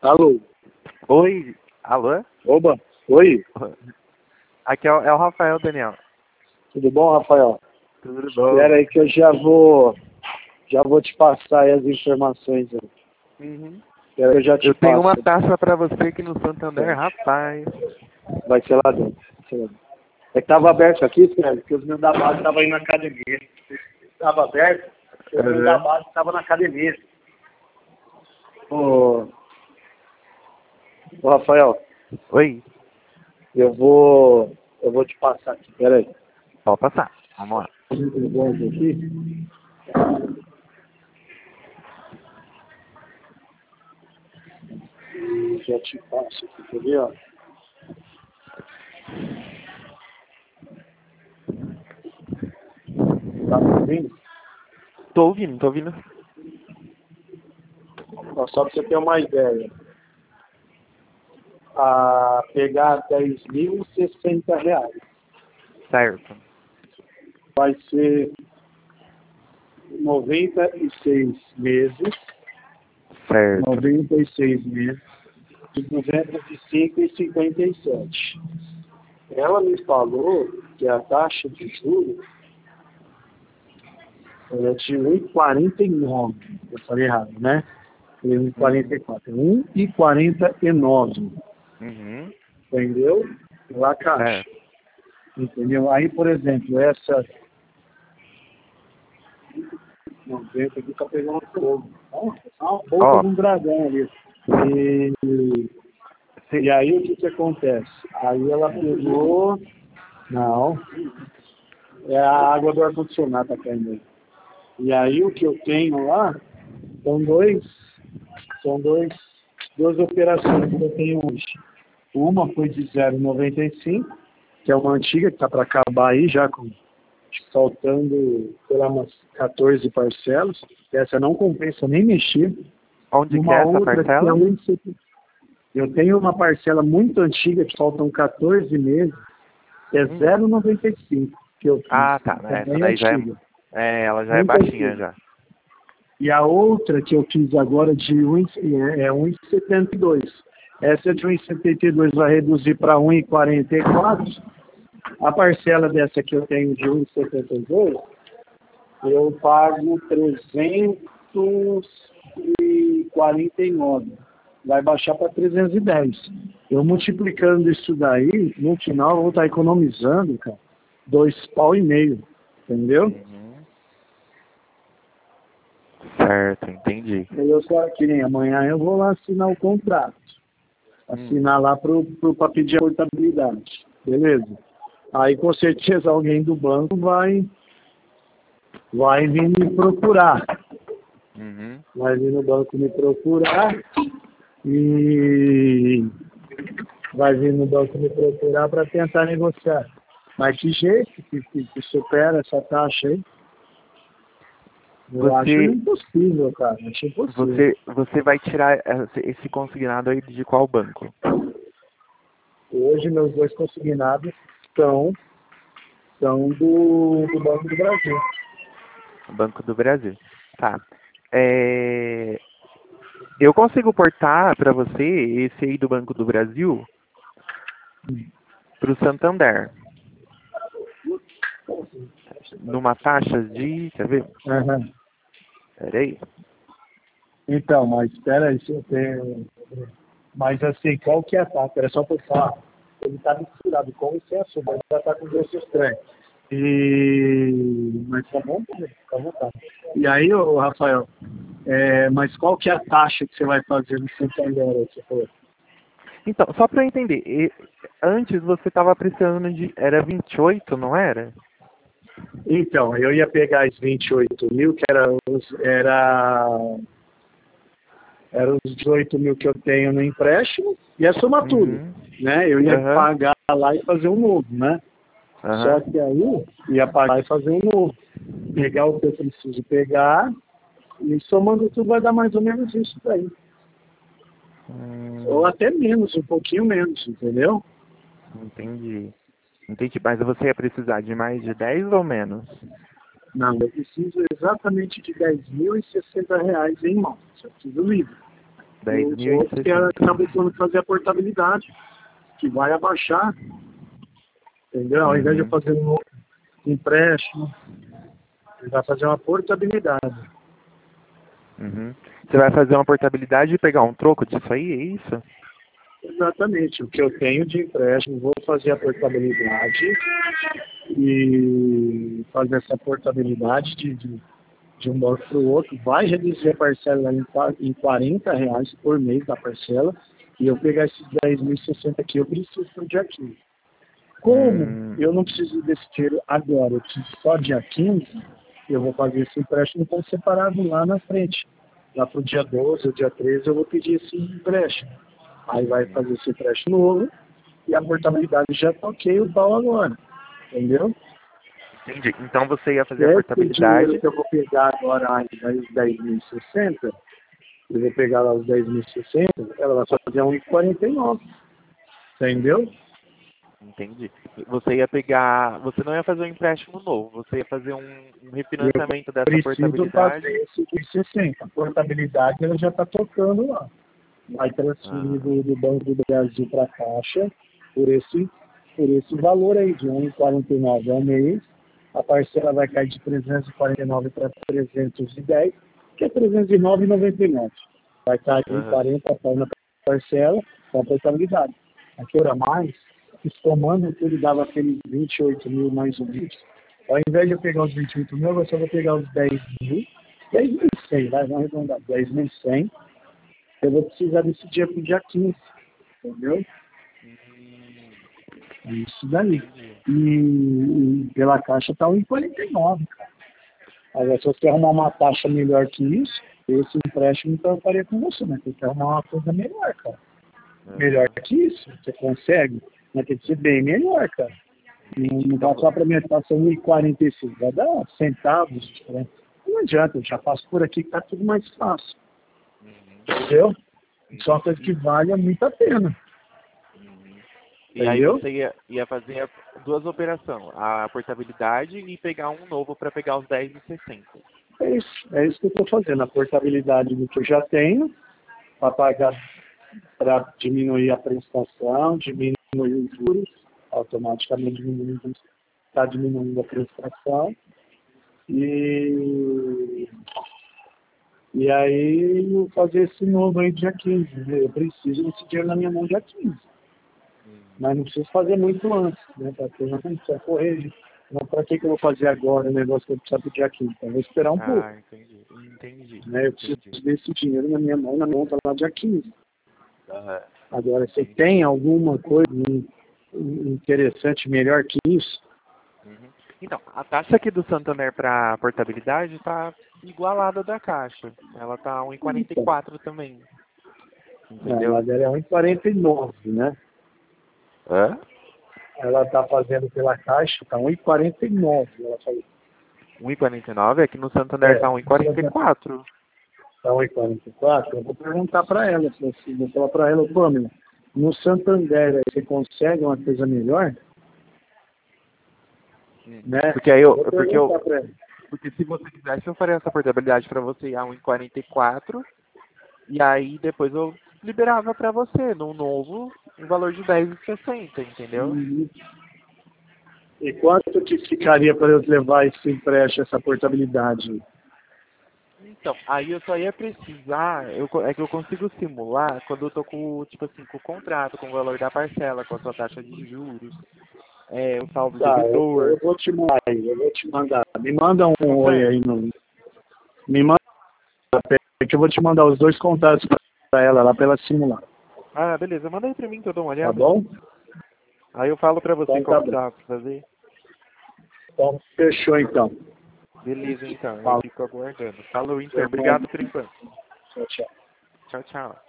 Alô? Oi, alô? Oba, oi? Aqui é o Rafael, Daniel. Tudo bom, Rafael? Tudo bom? Espera aí que eu já vou te passar aí as informações. Uhum. Espera que eu já te Eu passo. tenho uma taxa pra você aqui no Santander, rapaz. Vai ser lá dentro. É que tava aberto aqui, Fred, porque os meus da base estavam aí na academia. Tava aberto, os meus da base estavam na academia. Ô, Rafael, Oi, eu vou te passar aqui, peraí. pode passar. Vamos lá. Aqui. Já te passo aqui, quer ver, ó? Tá me ouvindo? Tô ouvindo. Ó, só para você ter uma ideia. A pegar R$10.060 Certo. vai ser 96 meses, Certo. 96 meses de 205,57. Ela me falou que a taxa de juros era de 1,49. Eu falei errado, né? 1,44. 1,49. Uhum. Entendeu? Pela caixa. Certo. Entendeu? Aí, por exemplo, essa 90 aqui tá pegando fogo. Nossa, tá uma boca Ó, de um dragão ali. E aí o que acontece? Aí ela pegou. Não. É a água do ar-condicionado tá caindo aí. E aí o que eu tenho lá são duas operações que eu tenho hoje. Uma foi de 0,95, que é uma antiga, que está para acabar aí já com faltando umas 14 parcelas. Essa não compensa nem mexer. onde que Uma é essa outra que é parcela? eu tenho uma parcela muito antiga, que faltam 14 meses, que é 0,95 que eu fiz. Ah, tá. É Essa bem daí já antiga. ela já é Muito baixinha antiga. já. E a outra que eu fiz agora de 1,72. Essa de 1,72 vai reduzir para 1,44. A parcela dessa que eu tenho de 1,72, eu pago 349. Vai baixar para 310. Eu multiplicando isso daí, no final eu vou estar economizando, cara, R$2,50. Entendeu? Uhum. Certo, entendi. Eu só que nem amanhã eu vou lá assinar o contrato. Assinar lá para pedir a portabilidade. Beleza? Aí com certeza alguém do banco vai vir me procurar. Uhum. Vai vir no banco me procurar e vai vir no banco me procurar para tentar negociar. Mas que jeito que supera essa taxa aí? Eu acho impossível, cara. Acho impossível. Você vai tirar esse consignado aí de qual banco? Hoje meus dois consignados são do Banco do Brasil. Banco do Brasil. Tá. Eu consigo portar para você esse aí do Banco do Brasil para o Santander. Numa taxa de... Quer ver? Uhum. Peraí. Então, mas espera aí, se eu tenho... Mas assim, qual que é a taxa? Era só por falar. Ele está misturado com o senso, mas já está com gosto estranho. Mas tá bom, tá bom, tá. E aí, ô, Rafael, mas qual que é a taxa que você vai fazer no Santander? Então, só para eu entender, antes você estava precisando de... Era 28, não era? Então, eu ia pegar as 28 mil, que era os 18 mil que eu tenho no empréstimo, ia somar tudo, né? Eu ia pagar lá e fazer um novo, né? Só que aí, ia pagar e fazer um novo. Pegar o que eu preciso pegar, e somando tudo vai dar mais ou menos isso daí. Ou até menos, um pouquinho menos, entendeu? Entendi. Mas você ia precisar de mais de 10 ou menos? Não, eu preciso exatamente de R$10.060 em mãos. Eu preciso livre. O outro que acabou de fazer a portabilidade, que vai abaixar, entendeu? Ao invés de eu fazer um novo empréstimo, ele vai fazer uma portabilidade. Você vai fazer uma portabilidade e pegar um troco disso aí, é isso? Exatamente. O que eu tenho de empréstimo, vou fazer a portabilidade e fazer essa portabilidade de um banco para o outro. Vai reduzir a parcela em R$ 40 por mês da parcela e eu pegar esses 10.060 aqui, eu preciso para o dia 15. Como eu não preciso desse dinheiro agora, eu preciso só dia 15, eu vou fazer esse empréstimo então separado lá na frente. Lá para o dia 12 ou dia 13 eu vou pedir esse empréstimo. Aí vai fazer esse empréstimo novo e a portabilidade já toquei o pau agora. Entendeu? Entendi. Então você ia fazer a portabilidade. Dinheiro que eu vou pegar agora os 10.060, eu vou pegar lá os 10.060, ela vai fazer 1,49. Entendeu? Entendi. Você ia pegar. Você não ia fazer um empréstimo novo, você ia fazer um refinanciamento dessa portabilidade. Fazer esse 60. A portabilidade ela já está tocando lá. Vai transferir do Banco do Brasil para a Caixa por esse valor aí, de 1,49 ao mês. A parcela vai cair de 349 para 310, que é 309,99. Vai cair 40 pau na parcela com a portabilidade. Aqui era mais, somando tudo dava aqueles 28 mil mais ou menos. Ao invés de eu pegar os 28 mil, eu só vou pegar os 10 mil, 10.100, vamos arredondar, 10.100. Eu vou precisar desse dia para o dia 15, entendeu? Isso daí. E pela Caixa está 1,49, cara. Agora, se você arrumar uma taxa melhor que isso, esse empréstimo então eu faria com você, né? Tem que arrumar uma coisa melhor, cara. Melhor que isso, você consegue, mas tem que ser bem melhor, cara. Não passar para mim, passar 1,45, vai dar centavos diferente. Não adianta, eu já passo por aqui que tá tudo mais fácil. Entendeu? Isso é uma coisa que vale muito a pena. E aí você ia fazer duas operações, a portabilidade e pegar um novo para pegar os 10,60. É isso que eu estou fazendo, a portabilidade do que eu já tenho, para pagar, para diminuir a prestação, diminuir os juros, automaticamente está diminuindo a prestação. E aí eu fazer esse novo aí dia 15. Eu preciso desse dinheiro na minha mão dia 15. Mas não preciso fazer muito antes, né? Porque não precisa correr. Não, para que eu vou fazer agora o negócio que eu preciso do dia 15? Então eu vou esperar um pouco. Entendi. Né? Eu preciso desse dinheiro na minha mão, na conta lá dia 15. Agora, você tem alguma coisa interessante, melhor que isso? Então, a taxa aqui do Santander para portabilidade está igualada da Caixa. Ela está 1,44 também. Entendeu? Mas ela é 1,49, né? Ela está fazendo pela Caixa, está 1,49. Ela falou. 1,49? Aqui no Santander está 1,44. Está 1,44? Eu vou perguntar para ela, vou falar para ela, Pâmela, no Santander você consegue uma coisa melhor? Né? Porque se você quisesse, eu faria essa portabilidade para você a 1,44 e aí depois eu liberava para você no novo um valor de 10,60, entendeu? E quanto que ficaria para eu levar esse empréstimo, essa portabilidade? Então, aí eu só ia precisar, é que eu consigo simular quando eu tô com, tipo assim, com o contrato, com o valor da parcela, com a sua taxa de juros, o saldo devedor. Eu vou te mandar. Me manda um oi aí no. Me manda, que eu vou te mandar os dois contatos para ela lá para ela simular. Ah, beleza, manda aí para mim que eu dou uma olhada. Tá bom? Aí eu falo para você então, como dá para fazer. Então, fechou então. Beleza, então. Eu fico aguardando. Falou, então. Obrigado por enquanto. Tchau, tchau. Tchau, tchau.